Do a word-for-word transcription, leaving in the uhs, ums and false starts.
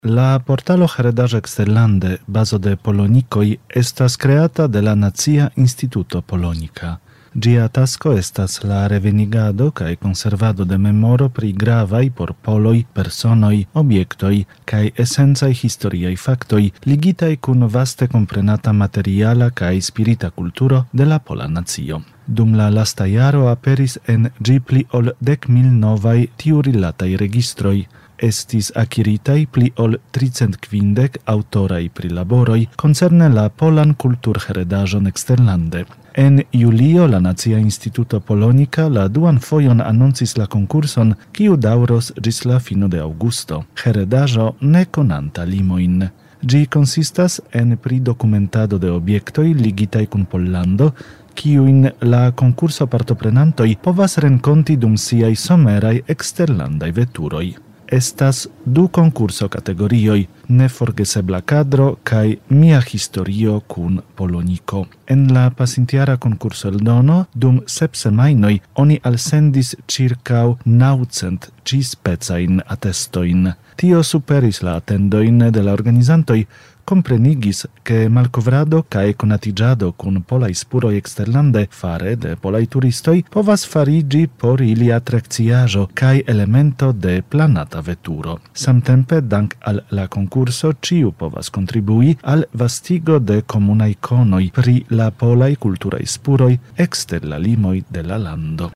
La portalo Heredaĵo Eksterlande, bazo de Polonikoj, estas kreata de la Nacia Instituto Polonika. Ĝia tasko estas la revenigado kaj konservado de memoro pri gravaj por poloj personoj, objektoj kaj esencaj historiaj faktoj ligitaj kun vaste komprenata materiala kaj spirita kulturo de la pola nacio. Dum la lasta jaro aperis en ĝi pli ol dek mil novaj tiurilataj registroj. Estis akiritaj pli ol tricent kvindek aŭtoraj prilaboroj koncerne la polan kulturheredaĵon eksterlande. En julio la Nacia Instituto Polonika la duan fojon anoncis la konkurson, kiu daŭros ĝis la fino de aŭgusto. Heredaĵo ne konanta limojn. Ĝi konsistas en pridokumentado de objektoj ligitaj kun Pollando, kiujn la konkurso partoprenantoj povas renkonti dum siaj someraj eksterlandaj veturoj. Estas du konkurso kategorioj, Neforgesebla kadro kaj Mia historio kun Poloniko. En la pasintjara konkurso eldono dum sep semajnoj oni alsendis ĉirkaŭ naŭcent ĉi-specajn atestojn. Tio superis la atendojn de la organizantoj, komprenigis, ke malkovrado kaj konatiĝado kun polaj spuroj eksterlande fare de polaj turistoj povas fariĝi por ili atrakciaĵo kaj elemento de planata veturo. Samtempe, dank al la konkurso, ĉiu povas kontribui al vastigo de komunaj konoj pri la polaj kulturaj spuroj ekster la limoj de la lando.